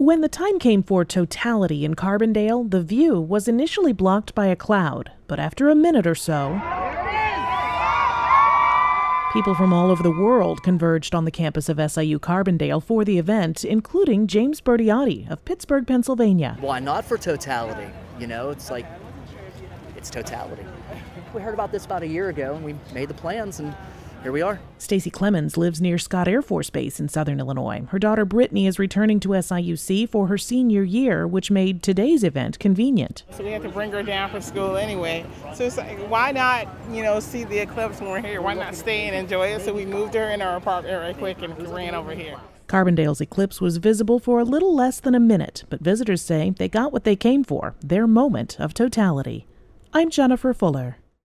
When the time came for totality in Carbondale, the view was initially blocked by a cloud, but after a minute or so, people from all over the world converged on the campus of SIU Carbondale for the event, including James Bertiotti of Pittsburgh, Pennsylvania. Why not for totality? You know, it's totality. We heard about this about a year ago, and we made the plans, and here we are. Stacy Clemens lives near Scott Air Force Base in southern Illinois. Her daughter Brittany is returning to SIUC for her senior year, which made today's event convenient. So we had to bring her down for school anyway. So it's like, why not, see the eclipse when we're here? Why not stay and enjoy it? So we moved her in our apartment right quick and ran over here. Carbondale's eclipse was visible for a little less than a minute, but visitors say they got what they came for, their moment of totality. I'm Jennifer Fuller.